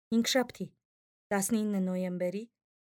Հինգշաբթի 19 նոյեմբերի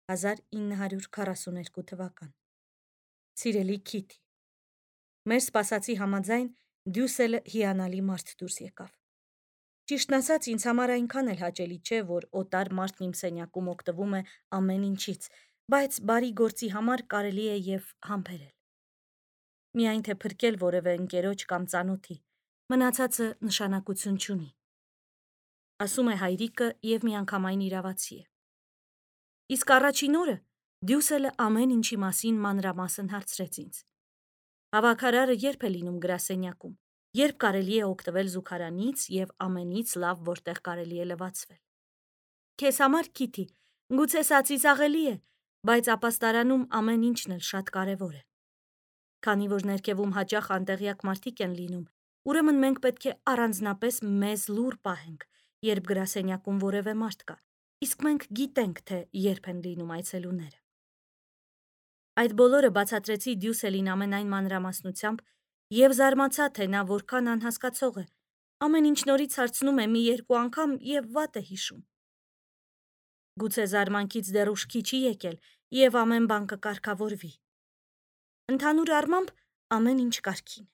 1942 թվական։ Սիրելի Քիթի, մեր սպասածի համաձայն Դյուսելը հիանալի մարդ դուրս եկավ։ Ճիշտն ասած, ինձ համար այնքան էլ հաճելի չէ, որ օտար մարդն իմ սենյակում օգտվում է ամեն ինչից, բայց բարի գործի համար կարելի է եւ համբերել։ Միայն թե փրկել որևէ ընկերոջ կամ ծանոթի, մնացածը նշանակություն չունի։ Ասում է հայրիկը եւ միանգամայն իրավացի է։ Իսկ առաջին օրը Դյուսելը ամեն ինչի մասին մանրամասն հարցրեց ինձ։ Հավաքարարը երբ է լինում գրասենյակում, երբ կարելի է օգտվել զուգարանից եւ ամենից լավ, որտեղ կարելի է լվացվել։ Քեզ համար, Քիթի, գուցե սա ծիծաղելի է, բայց ապաստարանում ամեն ինչն էլ շատ կարևոր է։ Քանի որ ներքևում հաճախ անտեղյակ մարդիկ են լինում, ուրեմն մենք պետք է առանձնապես մեզ լուռ պահենք, երբ գրասենյակում որևէ մարդ կա, իսկ մենք գիտենք, թե երբ են լինում այցելուները։ Այդ բոլորը բացատրեցի Դյուսելին ամենայն մանրամասնությամբ եւ զարմացա, թե նա որքան անհասկացող է, ամեն ինչ նորից հարցնում է մի երկու անգամ եւ վատ է հիշում։ Գուցե զարմանքից դեռ ուշքի չի եկել եւ ամեն բան կկարգավորվի։ Ընդհանուր առմամբ ամեն ինչ կարգին է։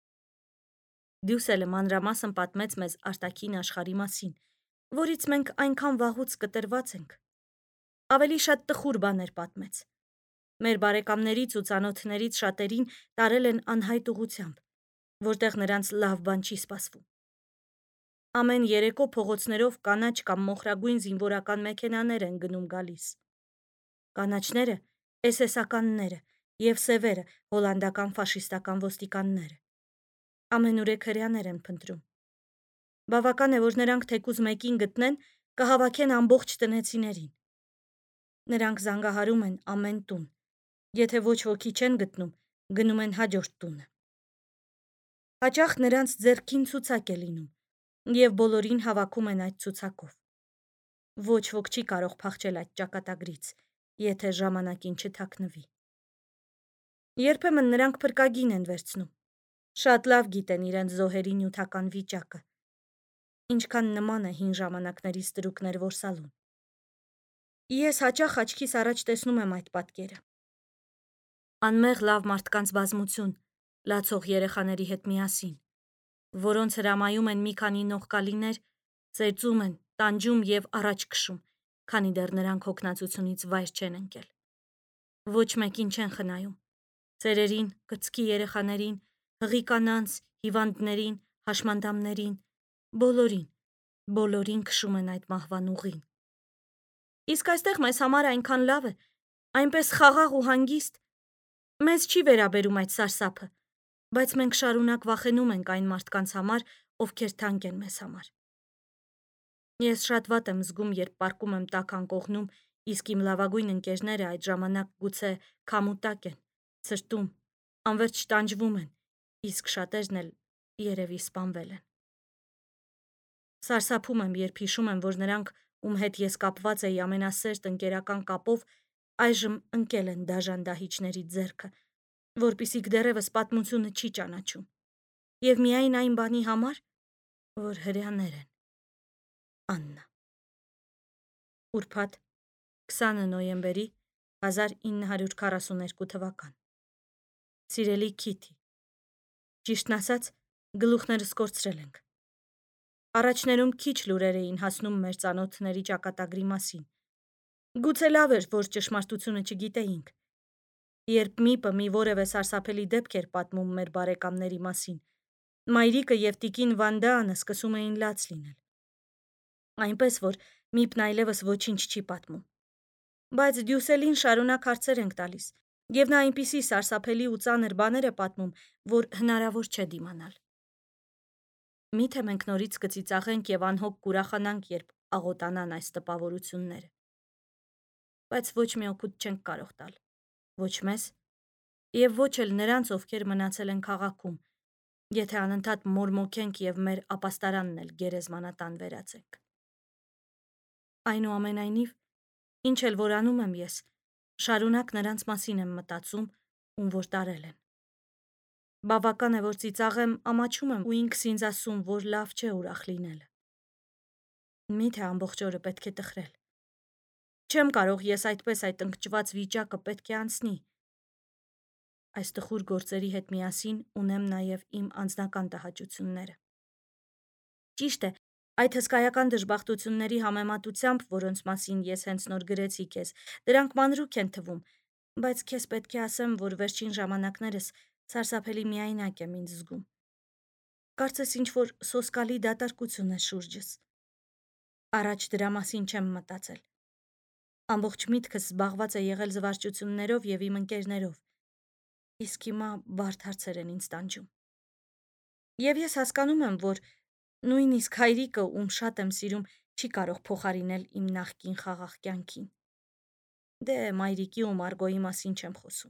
Դյուսելը մանրամասն պատմեց մեզ արտաքին աշխարհի մասին, որից մենք այնքան վաղուց կտրված ենք։ Ավելի շատ տխուր բաներ պատմեց։ Մեր բարեկամներից ու ծանոթներից շատերին տարել են անհայտ ուղությամբ, որտեղ նրանց լավ բան չի սպասվում։ Ամեն երեկո փողոցներով կանաչ կամ մոխրագույն զինվորական մեքենաներ են գնում գալիս։ Կանաչները SS-ականները եւ սևերը հոլանդական ֆաշիստական ոստիկանները։ Ամենուրեք հրեաներ են փնտրում։ Բավական է, որ նրանք թեկուզ մեկին գտնեն, կհավաքեն ամբողջ տնեցիներին։ Նրանք զանգահարում են ամեն տուն։ Եթե ոչ ոքի չեն գտնում, գնում են հաջորդ տունը։ Հաճախ նրանց ձեռքին ցուցակ է լինում եւ բոլորին հավաքում են այդ ցուցակով։ Ոչ ոք չի կարող փախչել այդ ճակատագրից, եթե ժամանակին չթաքնվի։ Երբեմն նրանք փրկագին են վերցնում։ Շատ լավ գիտեն իրենց զոհերի նյութական վիճակը։ Ինչքան նման է հին ժամանակների ստրուկներ որսալուն։ Ես հաճախ աչքիս առաջ տեսնում եմ այդ պատկերը։ Անմեղ լավ մարդկանց բազմություն, լացող երեխաների հետ միասին, որոնց հրամայում են մի քանի նողկալիներ, ծեծում են, տանջում եւ առաջ քշում, քանի դեռ նրանք հոգնածությունից վայր չեն ընկել։ Ոչ մեկին չեն խնայում։ Ծերերին, կծկի երեխաներին, հղի կանանց, հիվանդներին, հաշմանդամներին, բոլորին քշում են այդ մահվան ուղին։ Իսկ այստեղ մեզ համար այնքան լավ է, այնպես խաղաղ ու հանգիստ։ Մեզ չի վերաբերում այդ սարսափը, բայց մենք շարունակ վախենում ենք այն մարդկանց համար, ովքեր թանկ են մեզ համար։ Ես շատ վատ եմ զգում, երբ պառկում եմ տաք անկողնում, իսկ իմ լավագույն ընկերները այդ ժամանակ գուցե քամուտակ են, ցրտում, անverջ տանջվում են, իսկ շատերն էլ երևի սպանվել են։ Սարսափում եմ, երբ հիշում եմ, որ նրանք, ում հետ ես կապված էի ամենասերտ ընկերական կապով, այժմ ընկել են դաժան դահիճների ձեռքը, որպիսիք դեռևս պատմությունը չի ճանաչում։ Եվ միայն այն բանի համար, որ հրեաներ են։ Աննա։ Ուրբաթ 20 նոյեմբերի 1942 թվական։ Սիրելի Քիթի, ճիշտն ասած, գլուխներս կորցրել ենք։ Առաջներում քիչ լուրեր էին հասնում մեր ծանոթների ճակատագրի մասին։ Գուցե լավ էր, որ ճշմարտությունը չգիտեինք։ Երբ Միպը մի որևէ սարսափելի դեպք էր պատմում մեր բարեկամների մասին, մայրիկը եւ տիկին Վանդաանը սկսում էին լաց լինել։ Այնպես որ Միպն այլևս ոչինչ չի պատմում։ Բայց Դյուսելին շարունակ հարցեր ենք տալիս, եւ նա այնպիսի սարսափելի ու ծանր բաներ է պատմում, որ հնարավոր չէ դիմանալ։ Միթե մենք նորից կծիծաղենք եւ անհոգ կուրախանանք, երբ աղոտանան այս տպավորությունները։ Բայց ոչ մի օգուտ չենք կարող տալ։ Ոչ մեզ եւ ոչ էլ նրանց, ովքեր մնացել են քաղաքում, եթե անընդհատ մորմոքենք եւ մեր ապաստարանն էլ գերեզմանատան վերածենք։ Այնուամենայնիվ, ինչ էլ որ անում եմ ես, շարունակ նրանց մասին եմ մտածում, ում որ տարել են։ Բավական է, որ ծիծաղեմ, ամաչում եմ ու ինքս ինձ ասում, որ լավ չէ ուրախ լինելը։ Միթե ամբողջ օրը պետք է տխրել։ Չեմ կարող ես այդպես այդ ընկճված վիճակը պետք է անցնի։ Այս տխուր գործերի հետ միասին ունեմ նաև իմ անձնական տհաճությունները։ Ճիշտ է, այդ հսկայական դժբախտությունների համեմատությամբ, որոնց մասին ես հենց նոր գրեցի քեզ, դրանք մանրուք են թվում, բայց քեզ պետք է ասեմ, որ վերջին ժամանակներս սարսափելի միայնակ եմ ինձ զգում։ Կարծես ինչ-որ սոսկալի դատարկություն է շուրջս։ Առաջ դրա մասին չեմ մտածել։ Ամբողջ միտքս զբաղված է եղել զվարճություններով և իմ ընկերներով։ Իսկ հիմա բարդ հարցեր են ինձ տանջում։ Եվ ես հասկանում եմ, որ նույնիսկ հայրիկը, ում շատ եմ սիրում, չի կարող փոխարինել իմ նախկին խաղաղ կյանքին։ Դե մայրիկի ու Մարգոյի մասին չեմ խոսում։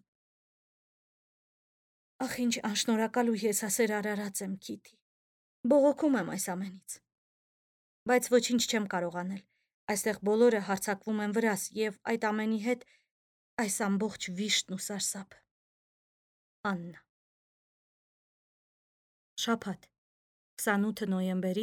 Ախ, ինչ անշնորհակալ ու եսասեր արարած եմ, Քիթի։ Բողոքում եմ այս ամենից։ Բայց ոչինչ չեմ կարող անել։ Այստեղ բոլորը հարձակվում են վրաս և այդ ամենի հետ այս ամբողջ վիշտն ու սարսափը։ Աննա։ Շաբաթ, 28 նոյեմբերի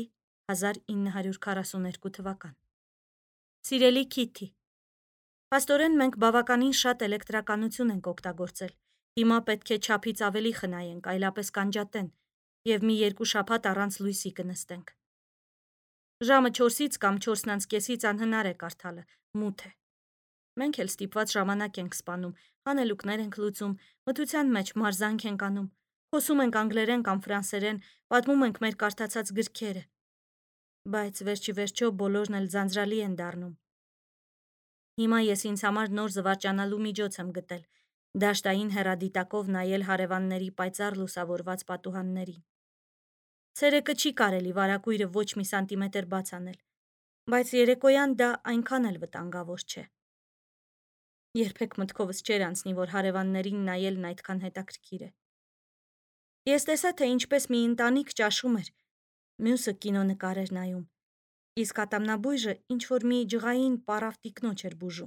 1942 թվական։ Սիրելի Քիթի, փաստորեն մենք բավականին շատ էլեկտրականություն ենք օգտագործել։ Հիմա պետք է չափից ավելի խնայենք, այլապես կանջատեն, և մի 2 շաբաթ առանց լույսի կնստենք։ Ժամը 4-ից կամ 4:30-ից անհնար է կարդալը, մութ է։ Մենք էլ ստիպված ժամանակ ենք սպանում, հանելուկներ ենք լուծում, մթության մեջ մարզանք ենք անում, խոսում ենք անգլերեն կամ ֆրանսերեն, պատմում ենք մեր կարդացած գրքերը։ Բայց վերջիվերջո բոլորն էլ ձանձրալի են դառնում։ Հիմա ես ինձ համար նոր զվարճանալու միջոց եմ գտել, դաշտային հեռադիտակով նայել հարևանների պայծառ լուսավորված պատուհաններին։ Ցերեկը չի կարելի վարագույրը ոչ մի սանտիմետր բաց անել, բայց երեկոյան դա այնքան էլ վտանգավոր չէ։ Երբեք մտքովս չէր անցնի, որ հարևաններին նայելն այդքան հետաքրքիր է։ Ես տեսա, թե ինչպես մի ընտանիք ճաշում էր, մյուսը կինոնկար էր նայում, իսկ ատամնաբույժը ինչ-որ մի ջղային պառավ տիկնոջ էր բուժում։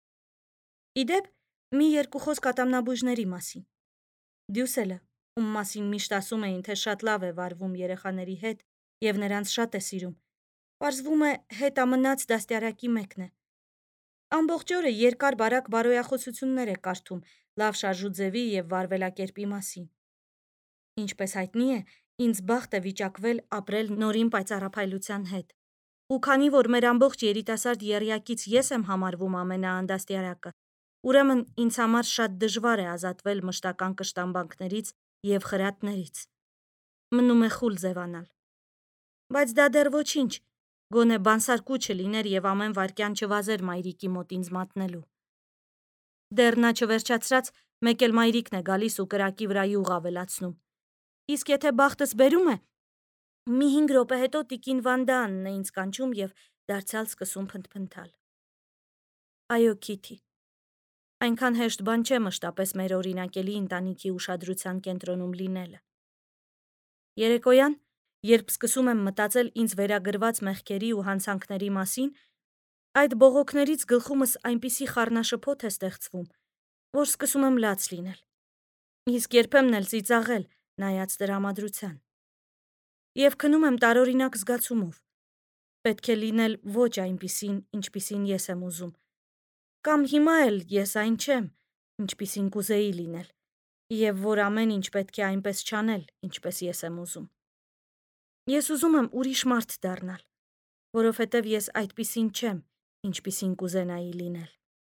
Ի դեպ, մի 2 խոսք ատամնաբույժների մասին։ Դյուսելը, ում մասին միշտ ասում էին, թե շատ լավ է վարվում երեխաների հետ և նրանց շատ է սիրում, պարզվում է հետամնաց դաստիարակի մեկն է։ Ամբողջ օրը երկար-բարակ բարոյախոսություններ է կարդում լավ շարժուձևի և վարվելակերպի մասին։ Ինչպես հայտնի է, ինձ բախտ է վիճակվել ապրել նորին պայծառափայլության հետ։ Ու քանի որ մեր ամբողջ երիտասարդ եռյակից ես եմ համարվում ամենաանդաստիարակը, ուրեմն ինձ համար շատ դժվար է ազատվել մշտական կշտամբանքներից և խրատներից։ Մնում է խուլ ձևանալ։ Բայց դա դեռ ոչինչ, գոնե բանսարկու չլիներ և ամեն վայրկյան չվազեր մայրիկի մոտ ինձ մատնելու։ Դեռ նա չվերջացրած, մեկ էլ մայրիկն է գալիս ու կրակի վրա յուղ ավելացնում։ Իսկ եթե բախտս բերում է, մի 5 րոպե հետո տիկին Վանդաանն է ինձ կանչում և դարձյալ սկսում փնթփնթալ։ Այո, Քիթի, այնքան հեշտ բան չէ մշտապես մեր օրինակելի ընտանիքի ուշադրության կենտրոնում լինելը։ Երեկոյան, երբ սկսում եմ մտածել ինձ վերագրված մեղքերի ու հանցանքների մասին, այդ բողոքներից գլխումս այնպիսի խառնաշփոթ է ստեղծվում, որ սկսում եմ լաց լինել, իսկ երբեմն էլ ծիծաղել, նայած տրամադրության։ Եվ քնում եմ տարօրինակ զգացումով. պետք է լինել ոչ այնպիսին, ինչպիսին ես եմ ուզում, կամ հիմա էլ ես այն չեմ, ինչպիսին կուզեի լինել, և որ ամեն ինչ պետք է այնպես չանել, ինչպես ես եմ ուզում։ Ես ուզում եմ ուրիշ մարդ դառնալ, որովհետև ես այդպիսին չեմ, ինչպիսին կուզենայի լինել։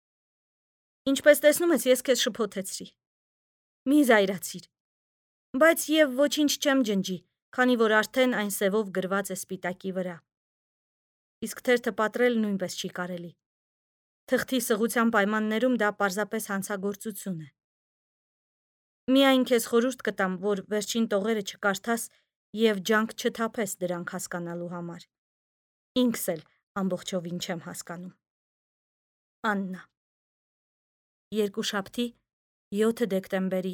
Ինչպես տեսնում ես, ես քեզ շփոթեցրի։ Մի զայրացիր։ Բայց և ոչինչ չեմ ջնջի, քանի որ արդեն այն սևով գրված է սպիտակի վրա։ Իսկ թերթը պատռել նույնպես չի կարելի։ Թղթի սղության պայմաններում դա պարզապես հանցագործություն է։ Միայն քեզ խորհուրդ կտամ, որ վերջին տողերը չկարդաս և ջանք չթափես դրանք հասկանալու համար։ Ինքս էլ ամբողջովին չեմ հասկանում։ Աննա։ Երկուշաբթի, 7 դեկտեմբերի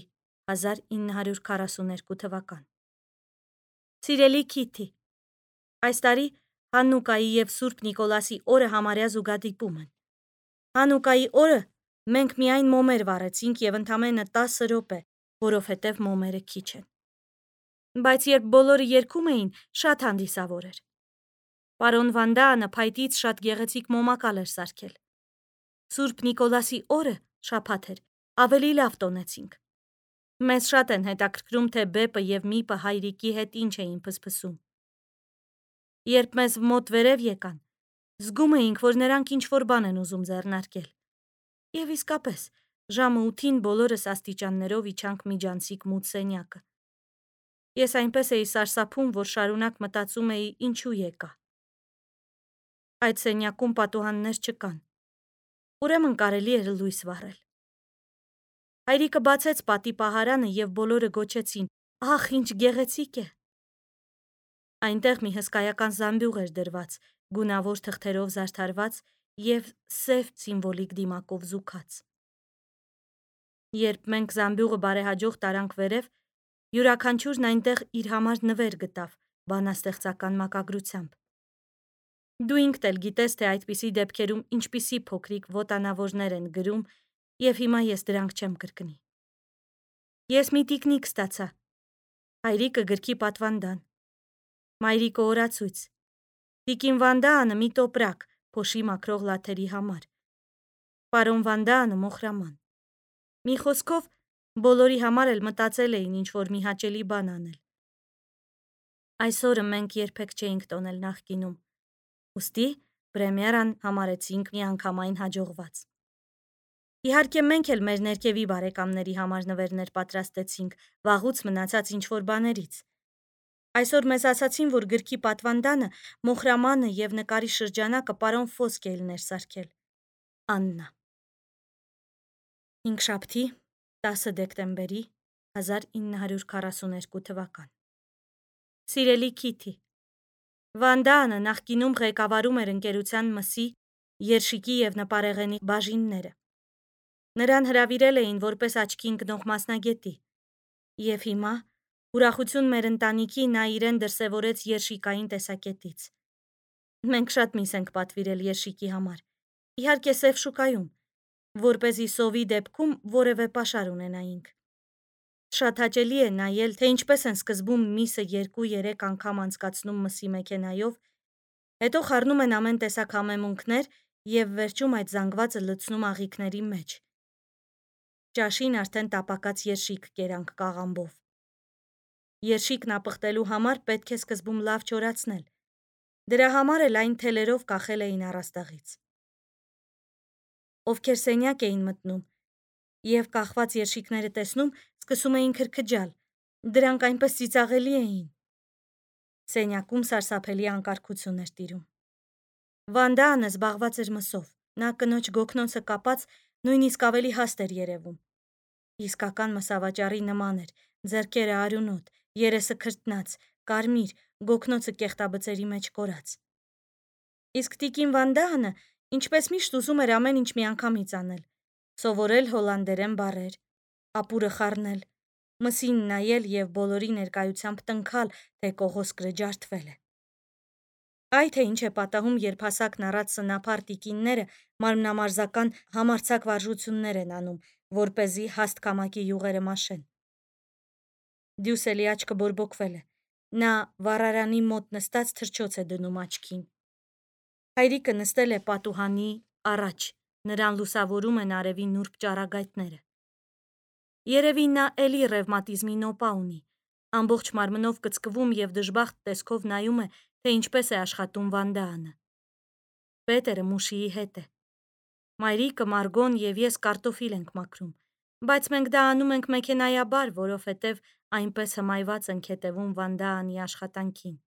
1942 թվական։ Սիրելի Քիթի, այս տարի Հանուկայի և Սուրբ Նիկոլասի օրը համարյա զուգադիպում են։ Հանուկայի օրը մենք միայն մոմեր վառեցինք և ընդամենը 10 րոպե, որովհետև մոմերը քիչ են։ Բայց երբ բոլորը երգում էին, շատ հանդիսավոր էր։ Պարոն Վանդաանը փայտից շատ գեղեցիկ մոմակալ էր սարքել։ Սուրբ Նիկոլասի օրը շաբաթ էր, ավելի լավ տոնեցինք։ Մեզ շատ են հետաքրքրում, թե Բեպը և Միպը հայրիկի հետ ինչ էին փսփսում։ Երբ մեզ մոտ վերև եկան, զգում էինք, որ նրանք ինչ-որ բան են ուզում ձեռնարկել։ Եվ իսկապես, ժամը 8-ին բոլորս աստիճաններով իջանք միջանցիկ մութ սենյակը։ Ես այնպես էի սարսափում, որ շարունակ մտածում էի ինչու եկա։ Այդ սենյակում պատուհաններ չկան։ Ուրեմն կարելի էր լույս վառել։ Հայրիկը բացեց պատի պահարանը և բոլորը գոչեցին. «Ախ, ինչ գեղեցիկ է»։ Այնտեղ մի հսկայական զամբյուղ էր դրված, գունավոր թղթերով զարդարված և սև սիմվոլիկ դիմակով զուգած։ Երբ մենք զամբյուղը բարեհաջող տարանք վերև, յուրաքանչյուրն այնտեղ իր համար նվեր գտավ բանաստեղծական մակագրությամբ։ Դու ինքդ էլ գիտես, թե այդպիսի դեպքերում ինչպիսի փոքրիկ ոտանավորներ են գրում, և հիմա ես դրանք չեմ կրկնի։ Ես մի տիկնիկ ստացա։ Հայրիկը գրքի պատվանդան, մայրիկը օրացույց, տիկին Վանդաանը մի տոպրակ փոշի մաքրող լաթերի համար, պարոն Վանդաանը մոխրաման։ Մի խոսքով, բոլորի համար էլ մտածել էին ինչ-որ մի հաճելի բան անել։ Այս օրը մենք երբեք չէինք տոնել նախկինում, ուստի պրեմիերան համարեցինք միանգամայն հաջողված։ Իհարկե մենք էլ մեր ներքևի բարեկամների համար նվերներ պատրաստեցինք, վաղուց մնացած ինչ-որ բաներից։ Այսօր մեզ ասացին, որ գրքի պատվանդանը, մոխրամանը և նկարի շրջանակը պարոն Ֆոսկելն էր սարքել։ Աննա։ Հինգշաբթի 10 դեկտեմբերի 1942 թվական։ Սիրելի Քիթի, Վանդաանը նախկինում ղեկավարում էր ընկերության մսի, երշիկի և նպարեղենի բաժինները։ Նրան հրավիրել էին որպես աչքի ընկնող մասնագետի։ Եվ հիմա, ուրախություն մեր ընտանիքի, նա իրեն դրսևորեց երշիկային տեսակետից։ Մենք շատ միս ենք պատվիրել երշիկի համար, իհարկե սև շուկայում, որպեսզի սովի դեպքում որևէ պաշար ունենայինք։ Շատ հաճելի է նայել, թե ինչպես են սկզբում միսը 2-3 անգամ անցկացնում մսի մեքենայով, հետո խառնում են ամեն տեսակ համեմունքներ և վերջում այդ զանգվածը լցնում աղիքների մեջ։ Ճաշին արդեն տապակած երշիկ կերանք կաղամբով։ Երշիկն ապխտելու համար պետք է սկզբում լավ չորացնել։ Դրա համար էլ այն թելերով կախել էին առաստաղից։ Ովքեր սենյակ էին մտնում և կախված երշիկները տեսնում, սկսում էին քրքջալ, դրանք այնպես ծիծաղելի էին։ Սենյակում սարսափելի անկարգություն էր տիրում։ Վանդաանը զբաղված էր մսով, նա կնոջ գոգնոցը կապած նույնիսկ ավելի հաստ էր երևում։ Իսկական մսավաճառի նման էր, ձեռքերը արյունոտ, երեսը քրտնած, կարմիր, գոգնոցը կեղտաբծերի մեջ կորած։ Իսկ տիկին Վանդաանը, ինչպես միշտ, ուզում էր ամեն ինչ միանգամից անել, սովորել հոլանդերեն բառեր, ապուրը խառնել, մսին նայել և բոլորի ներկայությամբ տնքալ, թե կողոսկրը ջարդվել է։ Այ թե ինչ է պատահում, երբ հասակն առած սնափառ տիկինները մարմնամարզական համարձակ վարժություններ են անում, որպեսզի հաստ քամակի յուղերը մաշեն։ Դյուսելի աչքը բորբոքվել է, նա վառարանի մոտ նստած թռչոց է դնում աչքին։ Հայրիկը նստել է պատուհանի առաջ, նրան լուսավորում են արևի նուրբ ճառագայթները։ Երևի նա էլի ռևմատիզմի նոպա ունի, ամբողջ մարմնով կծկվում և դժբախտ տեսքով նայում է, թե ինչպես է աշխատում Վանդաանը։ Պետերը Մուշիի հետ է։ Մայրիկը, Մարգոն և ես կարտոֆիլ ենք մաքրում, բայց մենք դա անում ենք մեքենայաբար, որովհետև այնպես հմայված ենք հետևում Վանդաանի աշխատանքին։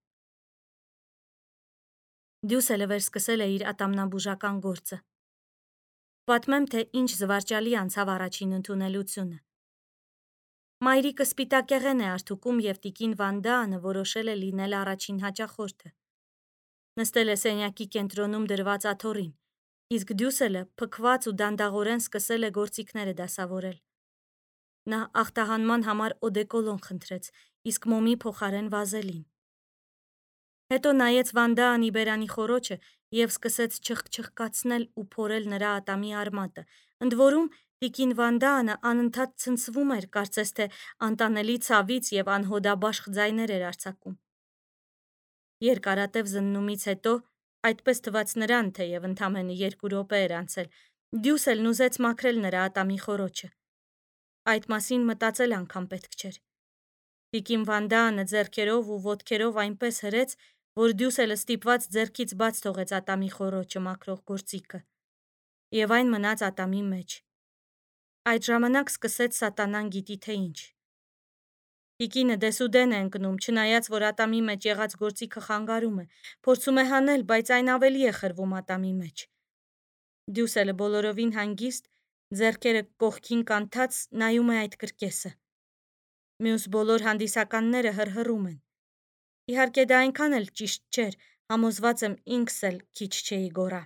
Դյուսելը վերսկսել է իր ատամնաբուժական գործը։ Պատմեմ, թե ինչ զվարճալի անցավ առաջին ընդունելությունը։ Մայրիկը սպիտակեղեն է արդուկում և տիկին Վանդաանը որոշել է լինել առաջին հաճախորդը։ Նստել է սենյակի կենտրոնում դրված աթոռին, իսկ Դյուսելը փքված ու դանդաղորեն սկսել է գործիքները դասավորել։ Նա ախտահանման համար օդեկոլոն խնդրեց, իսկ մոմի փոխարեն վազելին։ Հետո նայեց Վանդաանի բերանի խոռոչը և սկսեց չխկչխկացնել ու փորել նրա ատամի արմատը, ընդ որում տիկին Վանդաանը անընդհատ ցնցվում էր, կարծես թե անտանելի ցավից և անհոդաբաշխ ձայներ էր արձակում։ Երկարատև զննումից հետո այդպես թվաց նրան, թեև ընդամենը 2 րոպե էր անցել, Դյուսելն ուզեց մաքրել նրա ատամի խոռոչը։ Այդ մասին մտածել անգամ պետք չէր։ Տիկին Վանդանը ձեռքերով ու ոտքերով այնպես հրեց, որ Դյուսելը ստիպված ձեռքից բաց թողեց ատամի խոռոչը մաքրող գործիքը, եւ այն մնաց ատամի մեջ։ Այդ ժամանակ սկսեց սատանան գիտի թե ինչ։ Տիկինը դեսուդեն է ընկնում, չնայած որ ատամի մեջ եղած գործիքը խանգարում է, փորձում է հանել, բայց այն ավելի է խրվում ատամի մեջ։ Դյուսելը բոլորովին հանգիստ, ձեռքերը կողքին կանթած նայում է այդ կրկեսը։ Մյուս բոլոր հանդիսականները հրհրում են։ Իհարկե դա այնքան էլ ճիշտ չէր, համոզված եմ ինքս էլ քիչ չէի գոռա։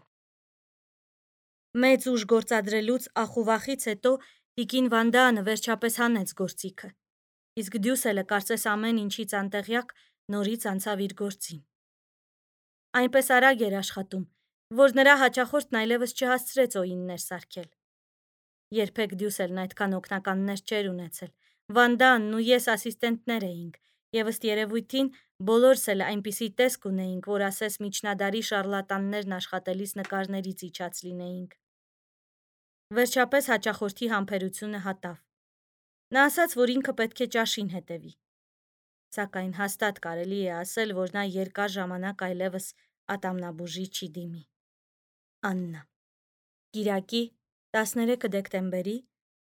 Մեծ ուժ գործադրելուց ախուվախից հետո տիկին Վանդանը վերջապես հանեց գործիքը։ Իսկ Դյուսելը կարծես ամեն ինչից անտեղյակ նորից անցավ իր գործին։ Այնպես արագ էր աշխատում, որ նրա հաճախորդն այլևս չհասցրեց օիններ սարքել։ Երբեք Դյուսելն այդքան օգնականներ չէր ունեցել։ Վանդանն ու ես ասիստենտներ էինք, եւ ըստ երևույթին բոլորս էլ այնպիսի տեսք ունեինք, որ ասես միջնադարի շարլատաններն աշխատելիս նկարներից իջած լինեինք։ Վերջապես հաճախորդի համբերությունը հատավ։ Նա ասաց, որ ինքը պետք է ճաշին հետևի։ Սակայն հաստատ կարելի է ասել, որ նա երկար ժամանակ այլևս ատամնաբուժի չի դիմի։ Աննա։ Կիրակի 13 դեկտեմբերի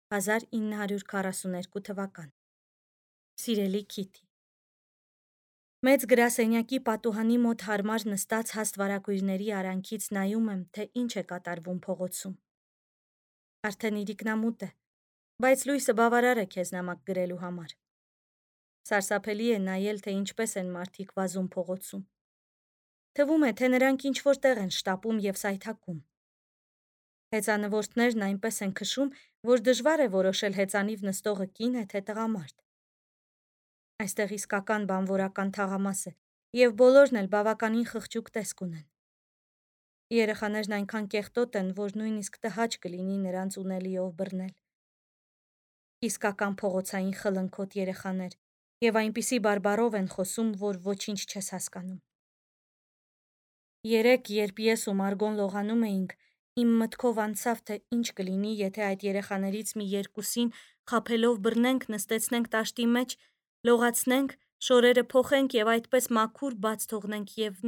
1942 թվական։ Սիրելի Քիթի։ Մեծ գրասենյակի պատուհանի մոտ հարմար նստած հաստ վարագույրների արանքից նայում եմ, թե ինչ է կատարվում փողոցում։ Արդեն իրիկնամուտ է, բայց լույսը բավարար է քեզ նամակ գրելու համար։ Սարսափելի է նայել, թե ինչպես են մարդիկ վազում փողոցում։ Թվում է, թե նրանք ինչ-որ տեղ են շտապում եւ սայթաքում։ Հեծանվորդներն այնպես են քշում, որ դժվար է որոշել հեծանիվ նստողը կին է, թե տղամարդ։ Այստեղ իսկական բանվորական թաղամաս է, եւ բոլորն էլ բավականին խղճուկ տեսք ունեն։ Երեխաներն այնքան կեղտոտ են, որ նույնիսկ տհաճ կլինի նրանց ունելիով բռնել։ Իսկական փողոցային խլնքոտ երեխաներ, եւ այնպիսի բարբառով են խոսում, որ ոչինչ չես հասկանում։ Երեկ, երբ ես ու Մարգոն լողանում էինք, իմ մտքով անցավ, թե ինչ կլինի, եթե այդ երեխաներից մի երկուսին խաբելով բռնենք, նստեցնենք տաշտի մեջ, լողացնենք, շորերը փոխենք եւ այդպես մաքուր բաց թողնենք եւ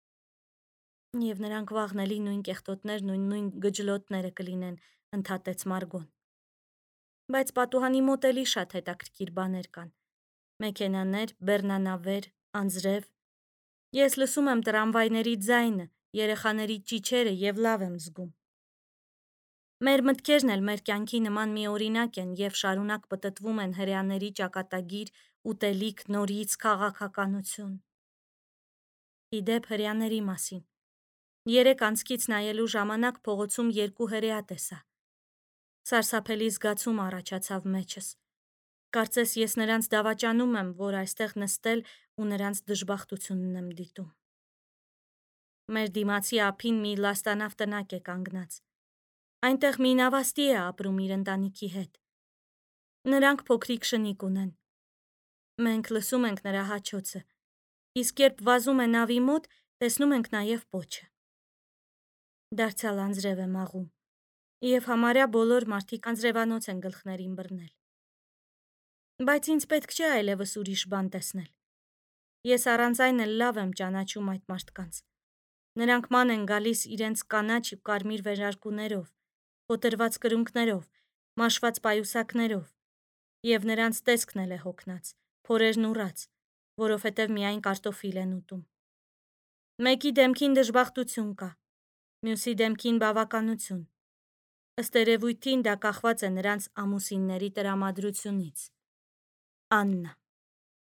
նրանք վաղն էլի նույն կեղտոտներն ու նույն գջլոտները կլինեն, ընդհատեց Մարգոն։ Բայց պատուհանի մոտ էլի շատ հետաքրքիր բաներ կան։ Մեքենաներ, բեռնանավեր, անձրև։ Ես լսում եմ տրամվայների ձայնը, երեխաների ճիչերը եւ լավ եմ զգում։ Մեր մտքերն էլ մեր կյանքի նման միօրինակ են եւ շարունակ պտտվում են հրեաների ճակատագիր, ուտելիք, նորից, քաղաքականություն։ Իդեպ հրեաների մասին։ Երեք անցքից նայելու ժամանակ փողոցում 2 հրեա տեսա։ Սարսափելի զգացում առաջացավ մեջս։ Կարծես ես նրանց դավաճանում եմ, որ այստեղ նստել ու նրանց դժբախտությունն եմ դիտում։ Մեր դիմացի ափին մի լաստանավ տնակ է կանգնած։ Այնտեղ մի նավաստի է ապրում իր ընտանիքի հետ։ Նրանք փոքրիկ շնիկ ունեն։ Մենք լսում ենք նրա հաչոցը, իսկ երբ վազում է նավի մոտ, տեսնում ենք նաև պոչը։ Դարձյալ անձրև է մաղում, եւ համարյա բոլոր մարդիկ անձրևանոց են գլխներին բռնել։ Բայց ինձ պետք չէ այլևս ուրիշ բան տեսնել։ Ես առանց այն էլ լավ եմ ճանաչում այդ մարդկանց։ Նրանք ման են գալիս իրենց կանաչ ու կարմիր վերարկուներով, կոտրված կրունկներով, մաշված պայուսակներով, եւ նրանց տեսքն էլ է հոգնած, փորերն ուռած, որովհետեւ միայն կարտոֆիլ են ուտում։ Մեկի դեմքին դժբախտություն կա, մյուսի դեմքին բավականություն։ Ըստ երևույթին դա կախված է նրանց ամուսինների տրամադրությունից։ Աննա։